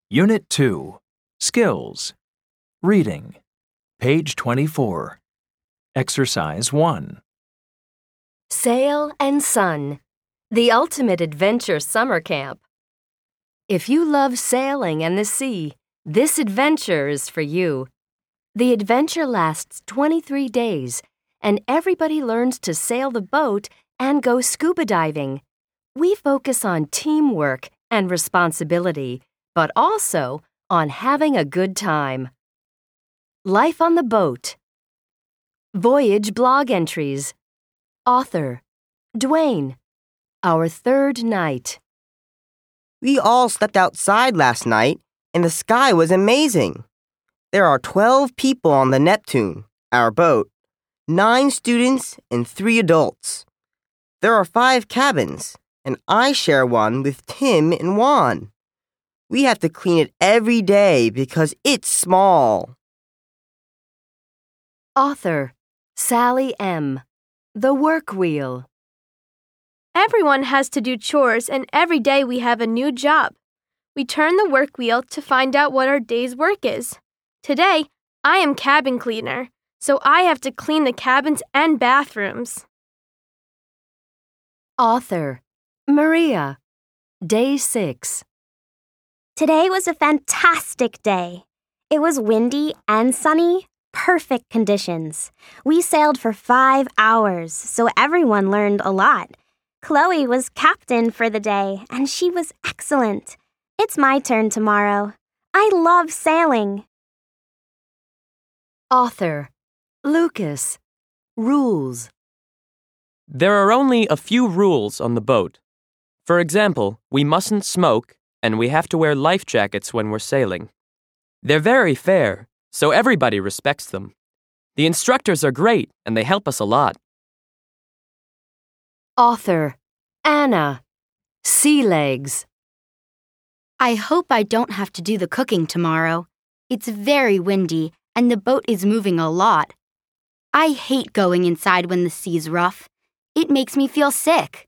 Unit 2. Skills. Reading. Page 24. Exercise 1. Sail and Sun, the ultimate adventure summer camp. If you love sailing and the sea, this adventure is for you. The adventure lasts 23 days, and everybody learns to sail the boat and go scuba diving. We focus on teamwork and responsibility, but also on having a good time. Life on the boat. Voyage blog entries. Author, Dwayne. Our third night. We all slept outside last night, and the sky was amazing. There are 12 people on the Neptune, our boat, 9 students and 3 adults. There are 5 cabins, and I share one with Tim and Juan. We have to clean it every day because it's small. Author, Sally M. The Work Wheel. Everyone has to do chores, and every day we have a new job. We turn the work wheel to find out what our day's work is. Today, I am cabin cleaner, so I have to clean the cabins and bathrooms. Author, Maria. Day 6. Today was a fantastic day. It was windy and sunny, perfect conditions. We sailed for 5 hours, so everyone learned a lot. Chloe was captain for the day, and she was excellent. It's my turn tomorrow. I love sailing. Author, Lucas. Rules. There are only a few rules on the boat. For example, we mustn't smoke, and we have to wear life jackets when we're sailing. They're very fair, so everybody respects them. The instructors are great, and they help us a lot. Author, Anna. Sea legs. I hope I don't have to do the cooking tomorrow. It's very windy, and the boat is moving a lot. I hate going inside when the sea's rough. It makes me feel sick.